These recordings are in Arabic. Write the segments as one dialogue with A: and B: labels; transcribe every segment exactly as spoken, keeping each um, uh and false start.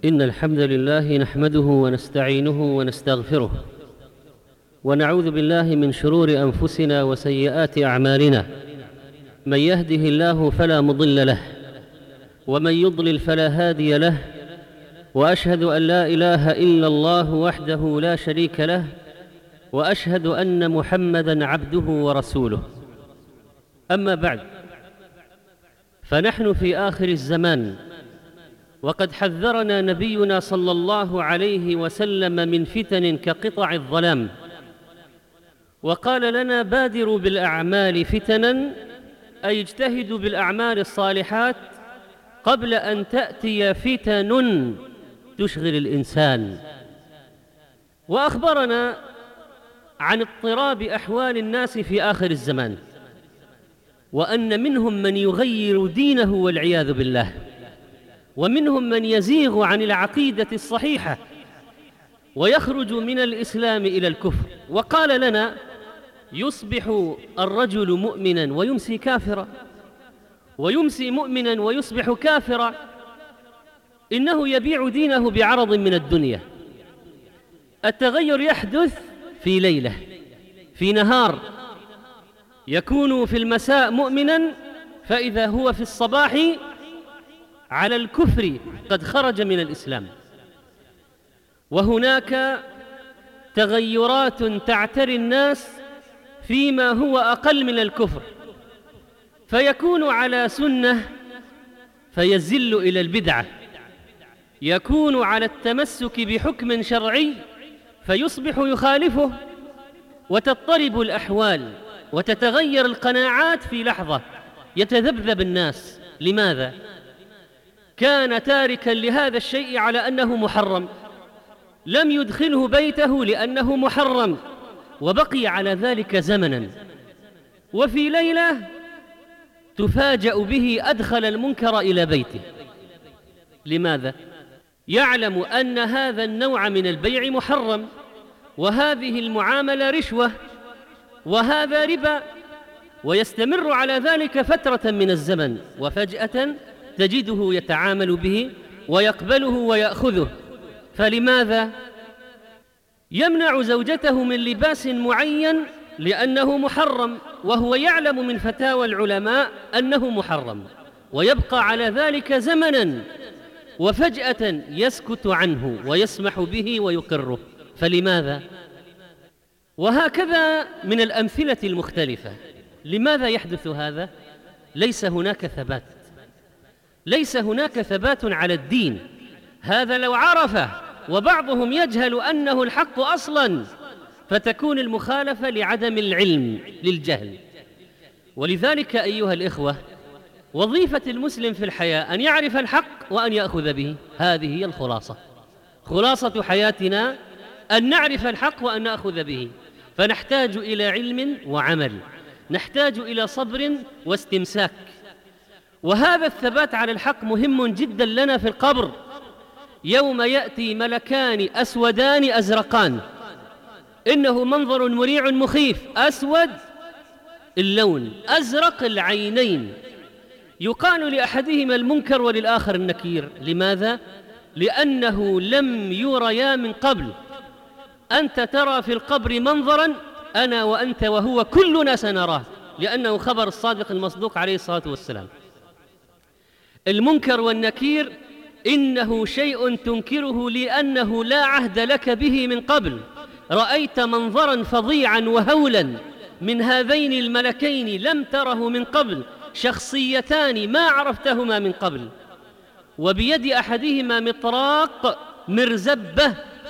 A: إن الحمد لله نحمده ونستعينه ونستغفره ونعوذ بالله من شرور أنفسنا وسيئات أعمالنا. من يهده الله فلا مضل له ومن يضلل فلا هادي له، وأشهد أن لا إله إلا الله وحده لا شريك له، وأشهد أن محمدًا عبده ورسوله. أما بعد، فنحن في آخر الزمان، وقد حذرنا نبينا صلى الله عليه وسلم من فتن كقطع الظلام، وقال لنا: بادروا بالأعمال فتناً، أي اجتهدوا بالأعمال الصالحات قبل أن تأتي فتن تشغل الإنسان. وأخبرنا عن اضطراب أحوال الناس في آخر الزمان، وأن منهم من يغير دينه والعياذ بالله، ومنهم من يزيغ عن العقيدة الصحيحة ويخرج من الإسلام إلى الكفر. وقال لنا: يصبح الرجل مؤمنا ويمسي كافرا، ويمسي مؤمنا ويصبح كافرا، إنه يبيع دينه بعرض من الدنيا. التغير يحدث في ليلة، في نهار، يكون في المساء مؤمنا، فإذا هو في الصباح على الكفر قد خرج من الإسلام. وهناك تغيرات تعتري الناس فيما هو أقل من الكفر، فيكون على سنة فيزل إلى البدعة، يكون على التمسك بحكم شرعي فيصبح يخالفه، وتضطرب الأحوال وتتغير القناعات في لحظة، يتذبذب الناس. لماذا؟ كان تاركا لهذا الشيء على أنه محرم، لم يدخله بيته لأنه محرم، وبقي على ذلك زمنا، وفي ليلة تفاجأ به أدخل المنكر إلى بيته. لماذا؟ يعلم أن هذا النوع من البيع محرم، وهذه المعاملة رشوة، وهذا ربا، ويستمر على ذلك فترة من الزمن، وفجأة تجده يتعامل به ويقبله ويأخذه. فلماذا؟ يمنع زوجته من لباس معين لأنه محرم، وهو يعلم من فتاوى العلماء أنه محرم، ويبقى على ذلك زمناً، وفجأة يسكت عنه ويسمح به ويقره. فلماذا؟ وهكذا من الأمثلة المختلفة. لماذا يحدث هذا؟ ليس هناك ثبات، ليس هناك ثبات على الدين. هذا لو عرفه، وبعضهم يجهل أنه الحق أصلاً، فتكون المخالفة لعدم العلم، للجهل. ولذلك أيها الإخوة، وظيفة المسلم في الحياة أن يعرف الحق وأن يأخذ به. هذه هي الخلاصة، خلاصة حياتنا أن نعرف الحق وأن نأخذ به. فنحتاج إلى علم وعمل، نحتاج إلى صبر واستمساك. وهذا الثبات على الحق مهم جدا لنا في القبر، يوم يأتي ملكان أسودان أزرقان، إنه منظر مريع مخيف، أسود اللون، أزرق العينين. يقال لأحدهما المنكر وللآخر النكير. لماذا؟ لأنه لم يريا من قبل. أنت ترى في القبر منظرا أنا وأنت وهو كلنا سنراه، لأنه خبر الصادق المصدوق عليه الصلاة والسلام. المنكر والنكير إنه شيء تنكره لأنه لا عهد لك به من قبل. رأيت منظرا فظيعا وهولا من هذين الملكين لم تره من قبل، شخصيتان ما عرفتهما من قبل، وبيد أحدهما مطراق مرزبة،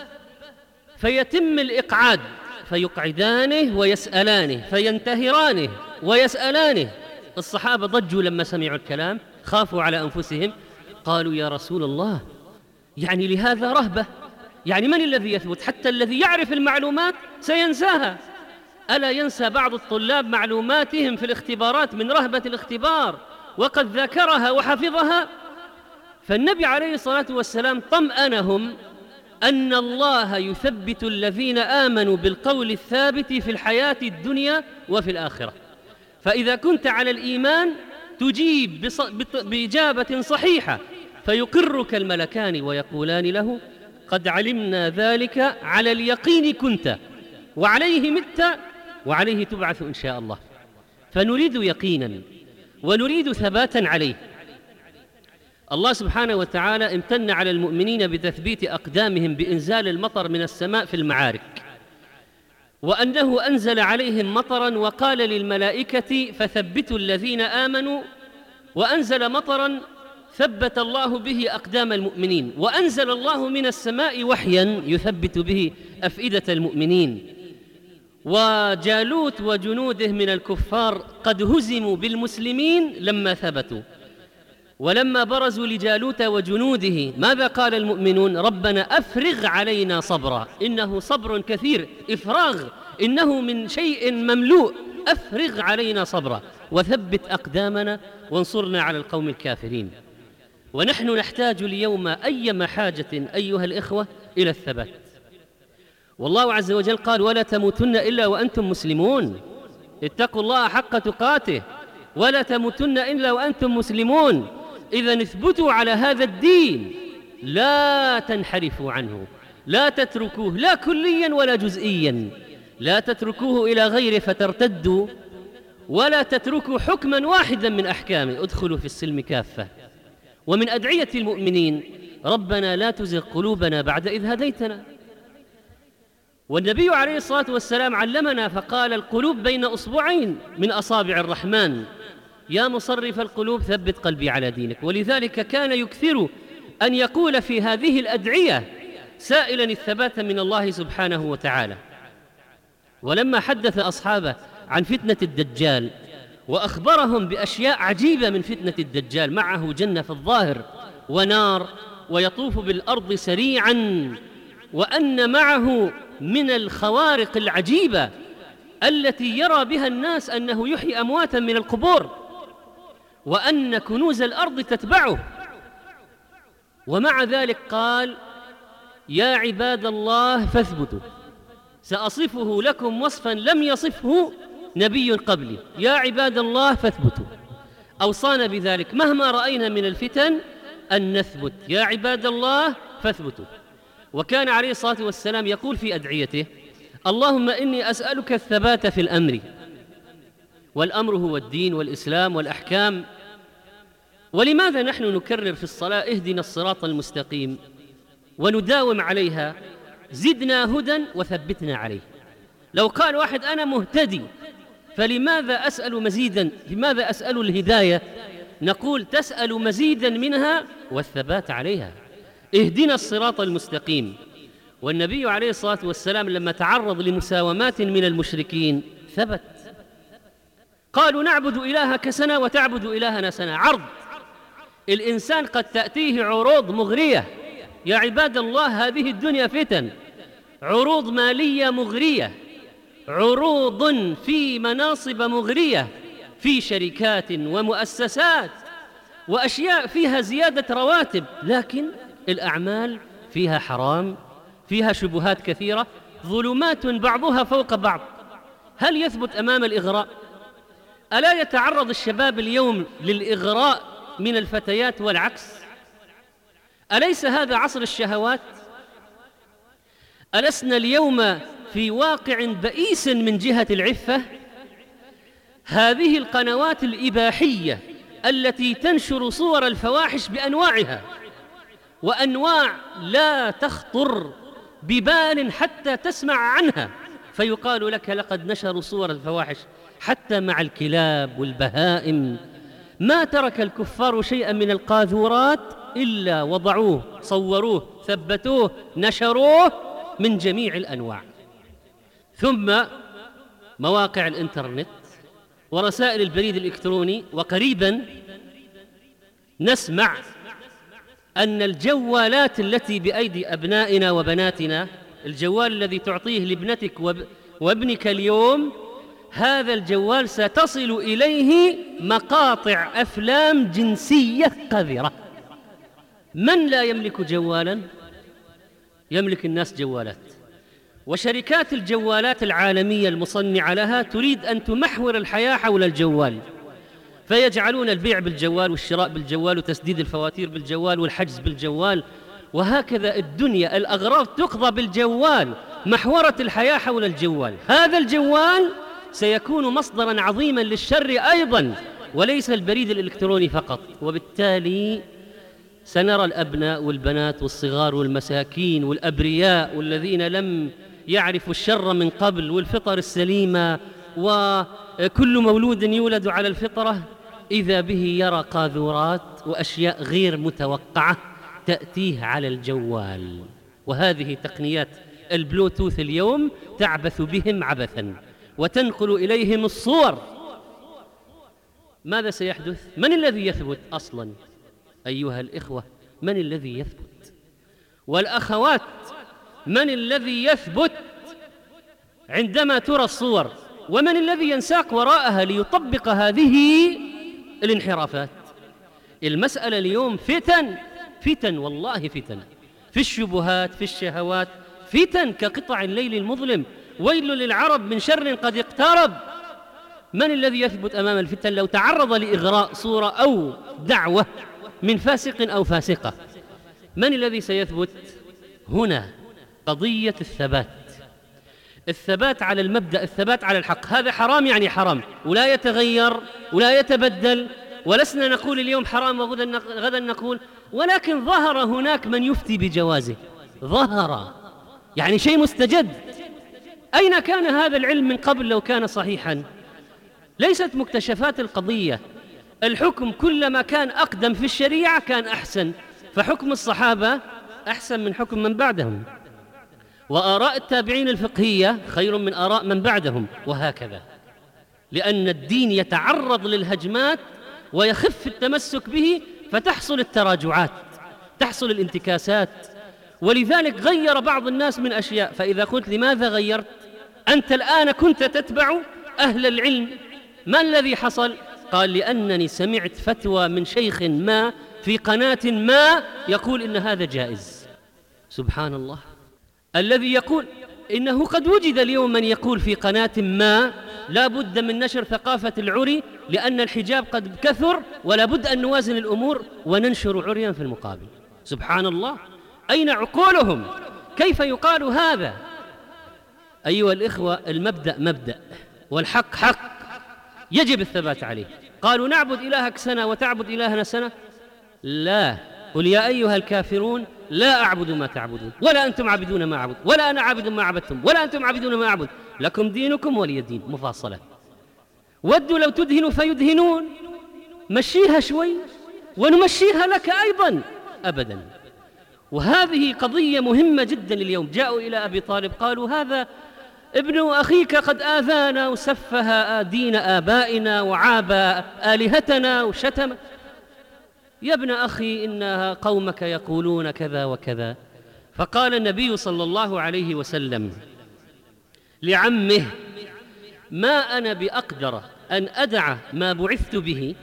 A: فيتم الإقعاد، فيقعدانه ويسألانه، فينتهرانه ويسألانه. الصحابة ضجوا لما سمعوا الكلام، خافوا على أنفسهم، قالوا: يا رسول الله، يعني لهذا رهبة؟ يعني من الذي يثبت؟ حتى الذي يعرف المعلومات سينساها. ألا ينسى بعض الطلاب معلوماتهم في الاختبارات من رهبة الاختبار وقد ذاكرها وحفظها؟ فالنبي عليه الصلاة والسلام طمأنهم أن الله يثبت الذين آمنوا بالقول الثابت في الحياة الدنيا وفي الآخرة. فإذا كنت على الإيمان تجيب بإجابة صحيحة فيقرك الملكان ويقولان له: قد علمنا ذلك، على اليقين كنت، وعليه مت، وعليه تبعث إن شاء الله. فنريد يقينا ونريد ثباتا عليه. الله سبحانه وتعالى امتن على المؤمنين بتثبيت أقدامهم بإنزال المطر من السماء في المعارك، وأنه أنزل عليهم مطرا وقال للملائكة: فثبتوا الذين آمنوا، وأنزل مطرا ثبت الله به أقدام المؤمنين، وأنزل الله من السماء وحيا يثبت به أفئدة المؤمنين. وجالوت وجنوده من الكفار قد هزموا بالمسلمين لما ثبتوا، ولما برزوا لجالوت وجنوده ماذا قال المؤمنون؟ ربنا أفرغ علينا صبرا، إنه صبر كثير، إفراغ إنه من شيء مملوء، أفرغ علينا صبرا وثبت أقدامنا وانصرنا على القوم الكافرين. ونحن نحتاج اليوم أيما حاجة أيها الإخوة إلى الثبات. والله عز وجل قال: ولا تموتن إلا وأنتم مسلمون، اتقوا الله حق تقاته ولا تموتن إلا وأنتم مسلمون. إذن اثبتوا على هذا الدين، لا تنحرفوا عنه، لا تتركوه لا كليا ولا جزئيا، لا تتركوه إلى غيره فترتدوا، ولا تتركوا حكما واحدا من أحكامه، ادخلوا في السلم كافة. ومن أدعية المؤمنين: ربنا لا تزغ قلوبنا بعد إذ هديتنا. والنبي عليه الصلاة والسلام علمنا فقال: القلوب بين أصبعين من أصابع الرحمن، يا مصرف القلوب ثبت قلبي على دينك. ولذلك كان يكثر أن يقول في هذه الأدعية سائلا الثبات من الله سبحانه وتعالى. ولما حدث أصحابه عن فتنة الدجال وأخبرهم بأشياء عجيبة من فتنة الدجال، معه جنة في الظاهر ونار ويطوف بالأرض سريعا، وأن معه من الخوارق العجيبة التي يرى بها الناس أنه يحيي أمواتا من القبور، وأن كنوز الأرض تتبعه. ومع ذلك قال: يا عباد الله فاثبتوا، سأصفه لكم وصفا لم يصفه نبي قبلي، يا عباد الله فاثبتوا. أوصانا بذلك مهما رأينا من الفتن أن نثبت، يا عباد الله فاثبتوا. وكان عليه الصلاة والسلام يقول في أدعيته: اللهم إني أسألك الثبات في الأمر، والأمر هو الدين والإسلام والأحكام. ولماذا نحن نكرر في الصلاة اهدنا الصراط المستقيم ونداوم عليها؟ زدنا هدى وثبتنا عليه. لو قال واحد أنا مهتدي فلماذا أسأل مزيدا؟ لماذا أسأل الهداية؟ نقول تسأل مزيدا منها والثبات عليها. اهدنا الصراط المستقيم. والنبي عليه الصلاة والسلام لما تعرض لمساومات من المشركين ثبت. قالوا نعبد إلهك سنة وتعبد إلهنا سنة. عرض الإنسان قد تأتيه عروض مغرية، يا عباد الله هذه الدنيا فتن، عروض مالية مغرية، عروض في مناصب مغرية في شركات ومؤسسات وأشياء فيها زيادة رواتب، لكن الأعمال فيها حرام، فيها شبهات كثيرة، ظلمات بعضها فوق بعض. هل يثبت أمام الإغراء؟ ألا يتعرض الشباب اليوم للإغراء من الفتيات والعكس؟ أليس هذا عصر الشهوات؟ ألسنا اليوم في واقع بئيس من جهة العفة؟ هذه القنوات الإباحية التي تنشر صور الفواحش بأنواعها، وأنواع لا تخطر ببال حتى تسمع عنها، فيقال لك لقد نشروا صور الفواحش حتى مع الكلاب والبهائم. ما ترك الكفار شيئا من القاذورات إلا وضعوه، صوروه، ثبتوه، نشروه من جميع الأنواع. ثم مواقع الإنترنت ورسائل البريد الإلكتروني. وقريبا نسمع أن الجوالات التي بأيدي أبنائنا وبناتنا، الجوال الذي تعطيه لابنتك وابنك اليوم، هذا الجوال ستصل إليه مقاطع أفلام جنسية قذرة. من لا يملك جوالا؟ يملك الناس جوالات، وشركات الجوالات العالمية المصنعة لها تريد أن تمحور الحياة حول الجوال، فيجعلون البيع بالجوال والشراء بالجوال وتسديد الفواتير بالجوال والحجز بالجوال، وهكذا الدنيا الأغراض تقضى بالجوال، محورة الحياة حول الجوال. هذا الجوال سيكون مصدراً عظيماً للشر أيضاً، وليس البريد الإلكتروني فقط. وبالتالي سنرى الأبناء والبنات والصغار والمساكين والأبرياء والذين لم يعرفوا الشر من قبل والفطر السليمة، وكل مولود يولد على الفطرة إذا به يرى قاذورات وأشياء غير متوقعة تأتيه على الجوال. وهذه تقنيات البلوتوث اليوم تعبث بهم عبثاً وتنقل إليهم الصور. ماذا سيحدث؟ من الذي يثبت أصلاً أيها الإخوة؟ من الذي يثبت؟ والأخوات، من الذي يثبت عندما ترى الصور؟ ومن الذي ينساق وراءها ليطبق هذه الانحرافات؟ المسألة اليوم فتن، فتن والله فتن، في الشبهات، في الشهوات، فتن كقطع الليل المظلم. ويل للعرب من شر قد اقترب. من الذي يثبت أمام الفتن لو تعرض لإغراء صورة أو دعوة من فاسق أو فاسقة؟ من الذي سيثبت؟ هنا قضية الثبات، الثبات على المبدأ، الثبات على الحق. هذا حرام يعني حرام ولا يتغير ولا يتبدل، ولسنا نقول اليوم حرام وغدا نقول، ولكن ظهر هناك من يفتي بجوازه، ظهر يعني شيء مستجد. أين كان هذا العلم من قبل لو كان صحيحا؟ ليست مكتشفات القضية. الحكم كلما كان أقدم في الشريعة كان أحسن، فحكم الصحابة أحسن من حكم من بعدهم، وآراء التابعين الفقهية خير من آراء من بعدهم، وهكذا، لأن الدين يتعرض للهجمات ويخف التمسك به، فتحصل التراجعات، تحصل الانتكاسات. ولذلك غير بعض الناس من أشياء. فإذا قلت لماذا غيرت؟ أنت الآن كنت تتبع أهل العلم، ما الذي حصل؟ قال لأنني سمعت فتوى من شيخ ما في قناة ما يقول إن هذا جائز. سبحان الله، الذي يقول إنه قد وجد اليوم من يقول في قناة ما لا بد من نشر ثقافة العري لأن الحجاب قد كثر ولا بد أن نوازن الأمور وننشر عريا في المقابل. سبحان الله، أين عقولهم؟ كيف يقال هذا؟ أيها الإخوة، المبدأ مبدأ والحق حق يجب الثبات عليه. قالوا نعبد إلهك سنة وتعبد إلهنا سنة؟ لا، قل يا أيها الكافرون لا أعبد ما تعبدون ولا أنتم عابدون ما أعبد ولا أنا عابد ما عبدتم ولا أنتم عابدون ما أعبد لكم دينكم ولي دين. مفاصلة. ودوا لو تدهنوا فيدهنون، مشيها شوي ونمشيها لك أيضا. أبدا. وهذه قضية مهمة جدا اليوم. جاءوا إلى أبي طالب قالوا هذا ابن أخيك قد آذانا وسفه دين آبائنا وعاب آلهتنا وشتم. يا ابن أخي إن قومك يقولون كذا وكذا. فقال النبي صلى الله عليه وسلم لعمه ما أنا بأقدر أن أدع ما بعثت به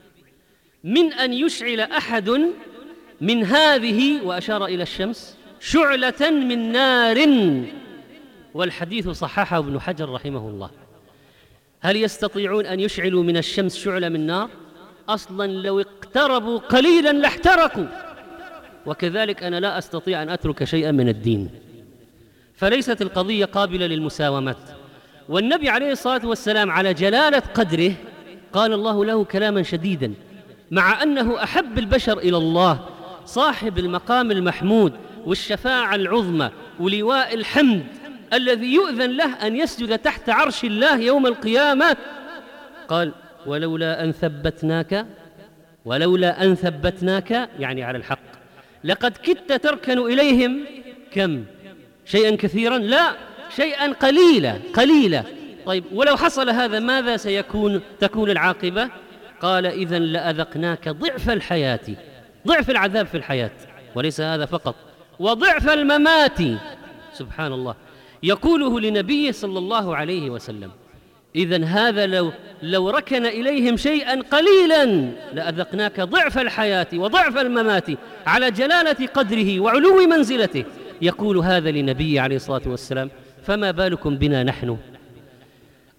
A: من أن يشعل أحد من هذه، وأشار إلى الشمس، شعلة من نار. والحديث صححه ابن حجر رحمه الله. هل يستطيعون أن يشعلوا من الشمس شعلة من نار؟ أصلا لو اقتربوا قليلا لاحترقوا. وكذلك أنا لا أستطيع أن أترك شيئا من الدين. فليست القضية قابلة للمساومات. والنبي عليه الصلاة والسلام على جلالة قدره قال الله له كلاما شديدا، مع أنه أحب البشر إلى الله، صاحب المقام المحمود والشفاعة العظمى ولواء الحمد الذي يؤذن له أن يسجد تحت عرش الله يوم القيامة. قال ولولا أن ثبتناك ولولا أن ثبتناك يعني على الحق لقد كدت تركن إليهم كم شيئا كثيرا؟ لا، شيئا قليلا قليلا. طيب ولو حصل هذا ماذا سيكون تكون العاقبة؟ قال إذن لأذقناك ضعف الحياة، ضعف العذاب في الحياة، وليس هذا فقط، وضعف الممات. سبحان الله، يقوله لنبيه صلى الله عليه وسلم. إذن هذا لو لو ركن إليهم شيئا قليلا لأذقناك ضعف الحياة وضعف الممات، على جلالة قدره وعلو منزلته يقول هذا لنبيه عليه الصلاة والسلام. فما بالكم بنا نحن؟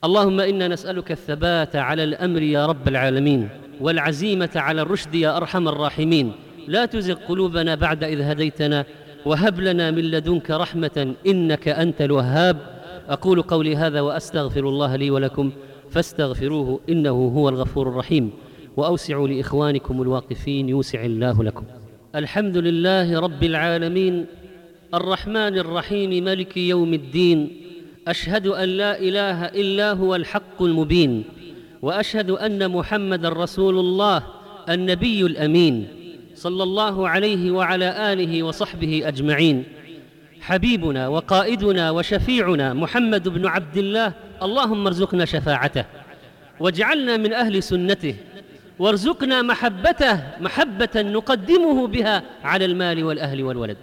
A: اللهم إنا نسألك الثبات على الأمر يا رب العالمين، والعزيمة على الرشد يا أرحم الراحمين. لا تزغ قلوبنا بعد إذ هديتنا، وهب لنا من لدنك رحمة إنك أنت الوهاب. أقول قولي هذا وأستغفر الله لي ولكم فاستغفروه إنه هو الغفور الرحيم. وأوسعوا لإخوانكم الواقفين يوسع الله لكم. الحمد لله رب العالمين الرحمن الرحيم ملك يوم الدين. أشهد أن لا إله إلا هو الحق المبين، وأشهد أن محمد رسول الله النبي الأمين صلى الله عليه وعلى آله وصحبه أجمعين. حبيبنا وقائدنا وشفيعنا محمد بن عبد الله، اللهم ارزقنا شفاعته واجعلنا من أهل سنته، وارزقنا محبته محبة نقدمه بها على المال والأهل والولد.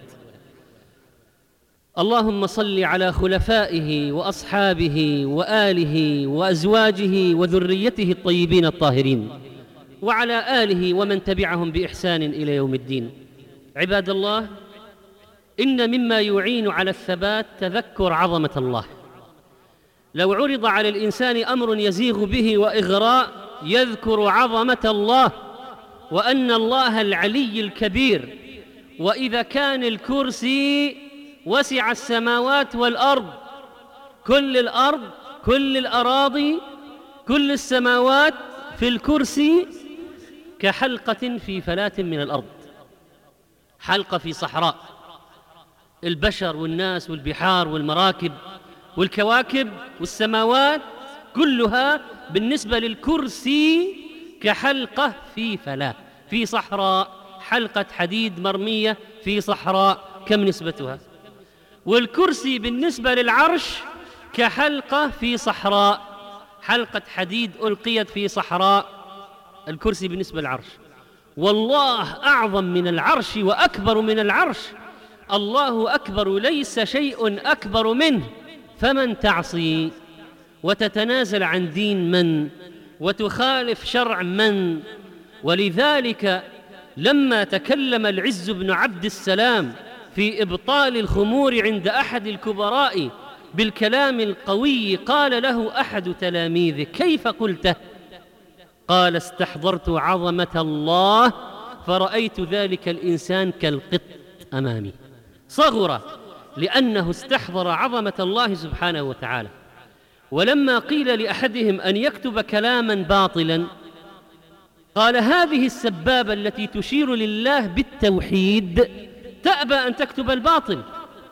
A: اللهم صل على خلفائه وأصحابه وآله وأزواجه وذريته الطيبين الطاهرين، وعلى آله ومن تبعهم بإحسان إلى يوم الدين. عباد الله، إن مما يعين على الثبات تذكر عظمة الله. لو عرض على الإنسان أمر يزيغ به وإغراء يذكر عظمة الله، وأن الله العلي الكبير. وإذا كان الكرسي وسع السماوات والأرض، كل الأرض كل الأراضي كل السماوات في الكرسي كحلقة في فلاة من الأرض، حلقة في صحراء. البشر والناس والبحار والمراكب والكواكب والسماوات كلها بالنسبة للكرسي كحلقة في فلاة في صحراء، حلقة حديد مرمية في صحراء. كم نسبتها؟ والكرسي بالنسبة للعرش كحلقة في صحراء، حلقة حديد ألقيت في صحراء. الكرسي بالنسبة للعرش، والله أعظم من العرش وأكبر من العرش. الله أكبر، ليس شيء أكبر منه. فمن تعصي وتتنازل عن دين من وتخالف شرع من؟ ولذلك لما تكلم العز بن عبد السلام في إبطال الخمور عند أحد الكبراء بالكلام القوي، قال له أحد تلاميذه: كيف قلته؟ قال: استحضرت عظمة الله فرأيت ذلك الإنسان كالقط أمامي. صغر لأنه استحضر عظمة الله سبحانه وتعالى. ولما قيل لأحدهم أن يكتب كلاما باطلا قال: هذه السبابة التي تشير لله بالتوحيد تأبى أن تكتب الباطل.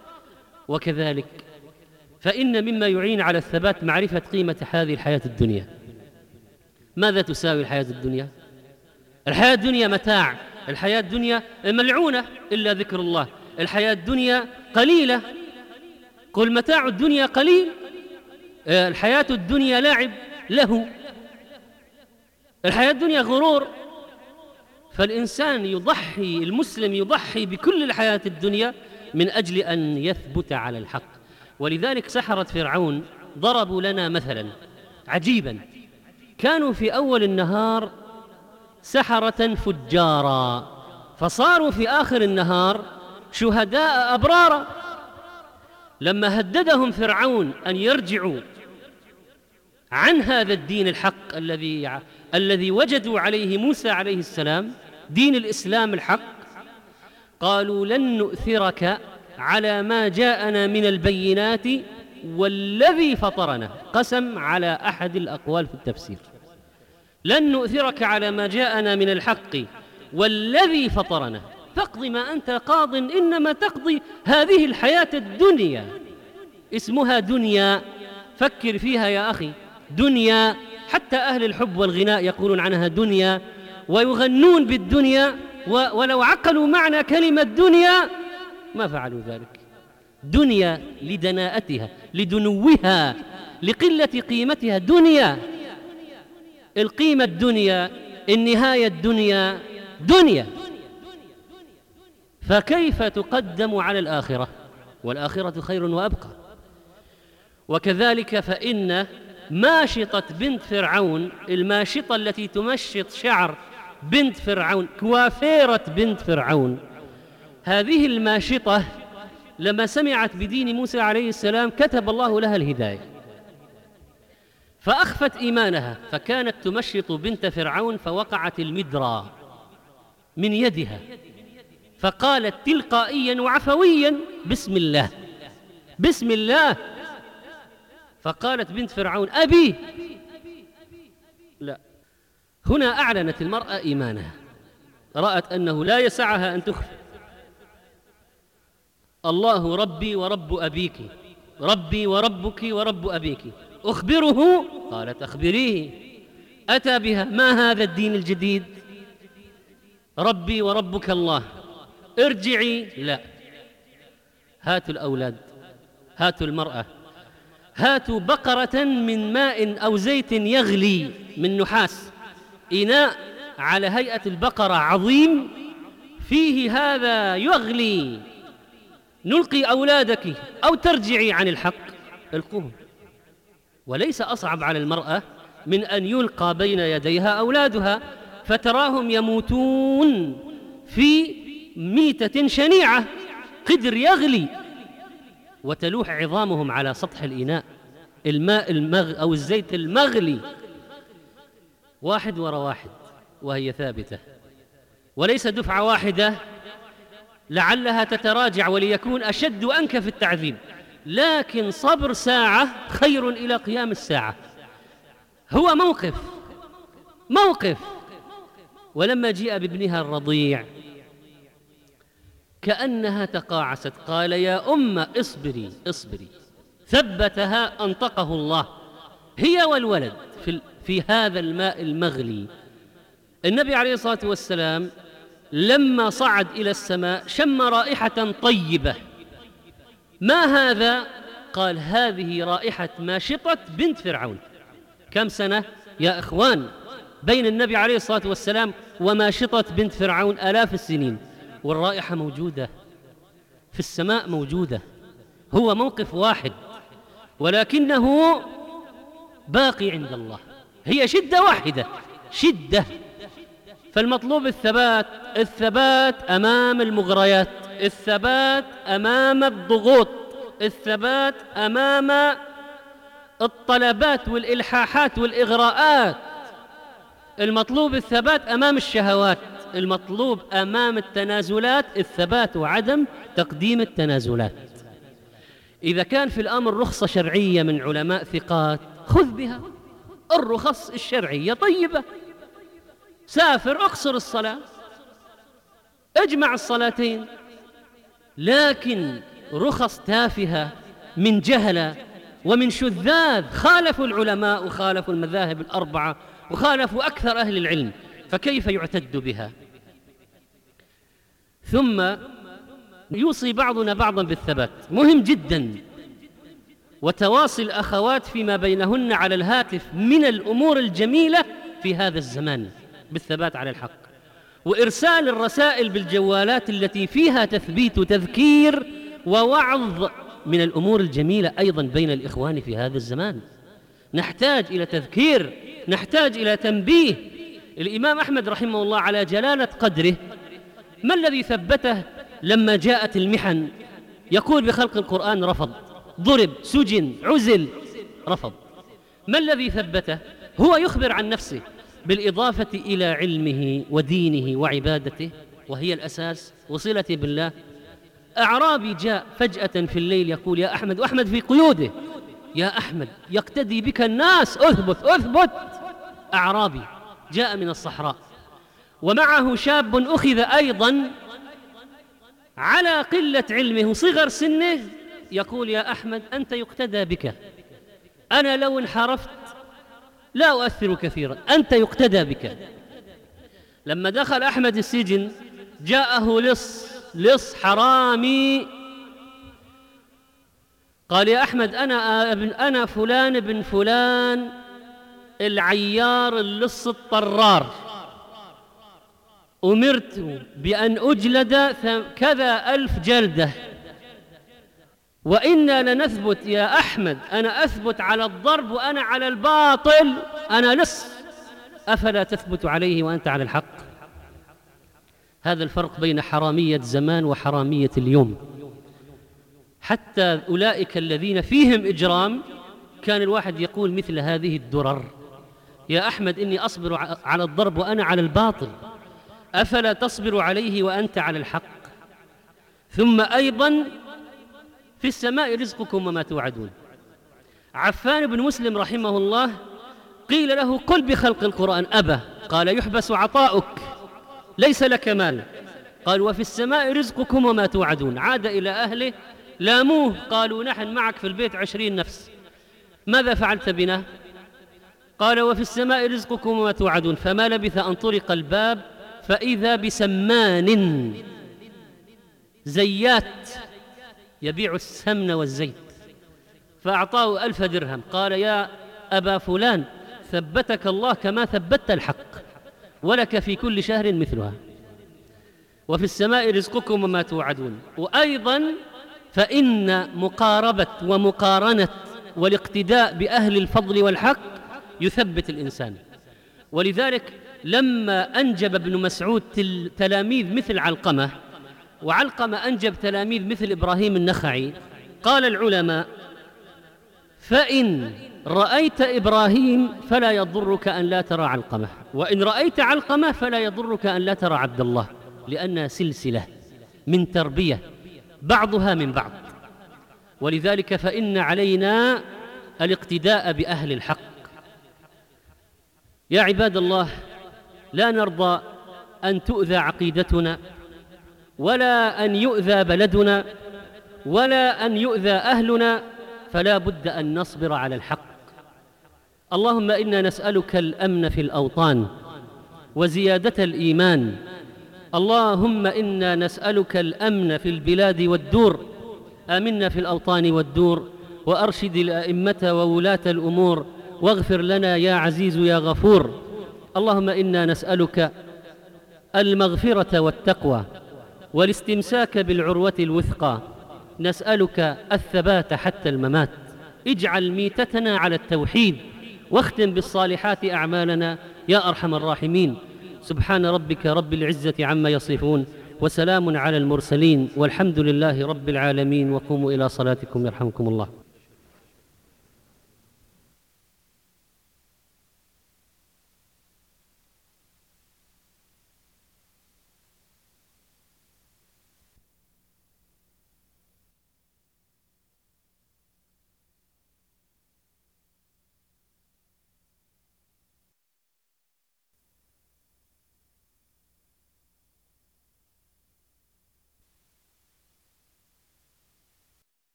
A: وكذلك فإن مما يعين على الثبات معرفة قيمة هذه الحياة الدنيا. ماذا تساوي الحياة الدنيا؟ الحياة الدنيا متاع، الحياة الدنيا ملعونة إلا ذكر الله، الحياة الدنيا قليلة. قل متاع الدنيا قليل، الحياة الدنيا لعب له، الحياة الدنيا غرور. فالإنسان يضحي، المسلم يضحي بكل الحياة الدنيا من أجل أن يثبت على الحق. ولذلك سحرة فرعون ضربوا لنا مثلا عجيبا. كانوا في أول النهار سحرة فجارا، فصاروا في آخر النهار شهداء أبرارا. لما هددهم فرعون أن يرجعوا عن هذا الدين الحق الذي الذي وجدوا عليه موسى عليه السلام، دين الإسلام الحق، قالوا: لن نؤثرك على ما جاءنا من البينات والذي فطرنا. قسم على أحد الأقوال في التفسير: لن نؤثرك على ما جاءنا من الحق والذي فطرنا فاقض ما أنت قاض إنما تقضي هذه الحياة الدنيا. اسمها دنيا، فكر فيها يا أخي، دنيا. حتى أهل الحب والغناء يقولون عنها دنيا ويغنون بالدنيا، ولو عقلوا معنى كلمة دنيا ما فعلوا ذلك. دنيا لدناءتها، لدنوها، لقلة قيمتها. دنيا، القيمة الدنيا، النهاية الدنيا، دنيا. فكيف تقدم على الآخرة؟ والآخرة خير وأبقى. وكذلك فإن ماشطة بنت فرعون، الماشطة التي تمشط شعر بنت فرعون، كوافيرة بنت فرعون، هذه الماشطة لما سمعت بدين موسى عليه السلام كتب الله لها الهداية، فأخفت إيمانها، فكانت تمشط بنت فرعون فوقعت المدرى من يدها، فقالت تلقائيا وعفويا بسم الله بسم الله. فقالت بنت فرعون أبي. لا، هنا أعلنت المرأة إيمانها، رأت أنه لا يسعها أن تخفي. الله ربي ورب أبيك، ربي وربك ورب أبيك، أخبره؟ قالت أخبريه. أتى بها، ما هذا الدين الجديد؟ ربي وربك الله، ارجعي. لا، هاتوا الأولاد، هاتوا المرأة، هاتوا بقرة من ماء أو زيت يغلي من نحاس، إناء على هيئة البقرة عظيم فيه هذا يغلي، نلقي أولادك أو ترجعي عن الحق، القوهم. وليس أصعب على المرأة من أن يلقى بين يديها أولادها، فتراهم يموتون في ميتة شنيعة، قدر يغلي وتلوح عظامهم على سطح الإناء، الماء المغ أو الزيت المغلي، واحد وراء واحد وهي ثابتة، وليس دفعة واحدة لعلها تتراجع وليكون أشد وأنكف التعذيب، لكن صبر ساعة خير إلى قيام الساعة. هو موقف موقف ولما جيء بابنها الرضيع كأنها تقاعست، قال يا أم اصبري اصبري، ثبتها أنطقه الله، هي والولد في, في هذا الماء المغلي. النبي عليه الصلاة والسلام لما صعد إلى السماء شم رائحة طيبة، ما هذا؟ قال هذه رائحة ماشطة بنت فرعون. كم سنة يا إخوان بين النبي عليه الصلاة والسلام وماشطة بنت فرعون؟ آلاف السنين، والرائحة موجودة في السماء موجودة. هو موقف واحد ولكنه باقي عند الله، هي شدة واحدة، شدة. فالمطلوب الثبات، الثبات أمام المغريات، الثبات أمام الضغوط، الثبات أمام الطلبات والإلحاحات والإغراءات. المطلوب الثبات أمام الشهوات، المطلوب أمام التنازلات الثبات وعدم تقديم التنازلات. إذا كان في الأمر رخصة شرعية من علماء ثقات خذ بها، الرخص الشرعية طيبة، سافر اقصر الصلاة، اجمع الصلاتين. لكن رخص تافهة من جهلة ومن شذاذ خالفوا العلماء وخالفوا المذاهب الأربعة وخالفوا أكثر أهل العلم، فكيف يعتد بها؟ ثم يوصي بعضنا بعضا بالثبات، مهم جدا، وتواصي الأخوات فيما بينهن على الهاتف من الأمور الجميلة في هذا الزمان بالثبات على الحق، وإرسال الرسائل بالجوالات التي فيها تثبيت وتذكير ووعظ من الأمور الجميلة أيضا بين الإخوان في هذا الزمان. نحتاج إلى تذكير، نحتاج إلى تنبيه. الإمام أحمد رحمه الله على جلالة قدره ما الذي ثبته لما جاءت المحن؟ يقول بخلق القرآن رفض، ضرب، سجن، عزل، رفض. ما الذي ثبته؟ هو يخبر عن نفسه بالإضافة إلى علمه ودينه وعبادته، وهي الأساس وصلته بالله. أعرابي جاء فجأة في الليل يقول يا أحمد، وأحمد في قيوده، يا أحمد يقتدي بك الناس، أثبت أثبت. أعرابي جاء من الصحراء ومعه شاب أخذ أيضا على قلة علمه صغر سنه، يقول يا أحمد أنت يقتدى بك، أنا لو انحرفت لا أؤثر كثيرا، أنت يقتدى بك. لما دخل أحمد السجن جاءه لص لص حرامي، قال يا أحمد أنا ابن أنا فلان بن فلان العيار اللص الطرار، أمرت بأن أجلد كذا ألف جلدة، وإنا لنثبت يا أحمد، أنا أثبت على الضرب وأنا على الباطل، أنا لص، أفلا تثبت عليه وأنت على الحق؟ هذا الفرق بين حرامية زمان وحرامية اليوم. حتى أولئك الذين فيهم إجرام وكان الواحد يقول مثل هذه الدرر: يا أحمد إني أصبر على الضرب وأنا على الباطل، أفلا تصبر عليه وأنت على الحق؟ ثم أيضا في السماء رزقكم وما توعدون. عفان بن مسلم رحمه الله قيل له: قل بخلق القرآن، أبى، قال: يحبس عطاؤك، ليس لك مال. قال: وفي السماء رزقكم وما توعدون. عاد إلى أهله لاموه، قالوا: نحن معك في البيت عشرين نفس، ماذا فعلت بنا؟ قال: وفي السماء رزقكم وما توعدون. فما لبث أن طرق الباب فإذا بسمان زيات يبيع السمن والزيت، فأعطاه ألف درهم. قال: يا أبا فلان، ثبتك الله كما ثبت الحق، ولك في كل شهر مثلها. وفي السماء رزقكم وما توعدون. وأيضا فإن مقاربة ومقارنة والاقتداء بأهل الفضل والحق يثبت الإنسان. ولذلك لما أنجب ابن مسعود تلاميذ مثل علقمة، وعلقمة أنجب تلاميذ مثل إبراهيم النخعي، قال العلماء: فإن رأيت إبراهيم فلا يضرك أن لا ترى علقمة، وإن رأيت علقمة فلا يضرك أن لا ترى عبد الله، لأنها سلسلة من تربية بعضها من بعض. ولذلك فإن علينا الاقتداء بأهل الحق. يا عباد الله، لا نرضى أن تؤذى عقيدتنا، ولا أن يؤذى بلدنا، ولا أن يؤذى أهلنا، فلا بد أن نصبر على الحق. اللهم إنا نسألك الأمن في الأوطان وزيادة الإيمان. اللهم إنا نسألك الأمن في البلاد والدور. آمنا في الأوطان والدور، وأرشد الأئمة وولاة الأمور، واغفر لنا يا عزيز يا غفور. اللهم إنا نسألك المغفرة والتقوى والاستمساك بالعروة الوثقى، نسألك الثبات حتى الممات. اجعل ميتتنا على التوحيد، واختم بالصالحات أعمالنا يا أرحم الراحمين. سبحان ربك رب العزة عما يصفون، وسلام على المرسلين، والحمد لله رب العالمين. وقوموا إلى صلاتكم يرحمكم الله.